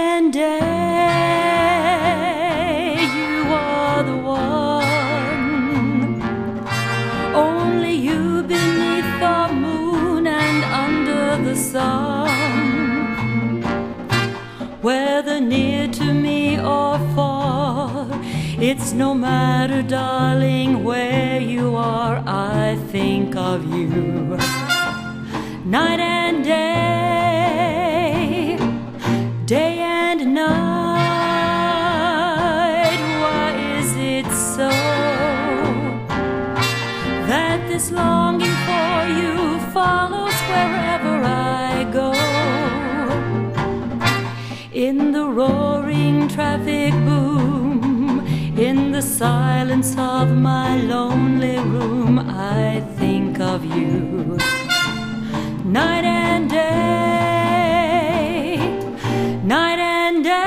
and day, you are the one. Only you beneath the moon and under the sun. Whether near to me or far, it's no matter, darling, where you are, I think of you. Night and day, day and night. Why is it so that this longing for you follows wherever I go? In the roaring traffic boom, in the silence of my lonely room, I think of you. Night and day, night and day,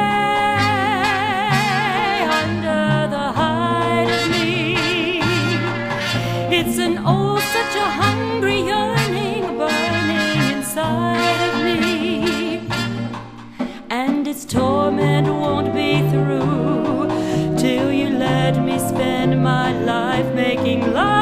under the hide of me. It's an oh, such a hungry yearning burning inside of me, and its torment won't be through till you let me spend my life making love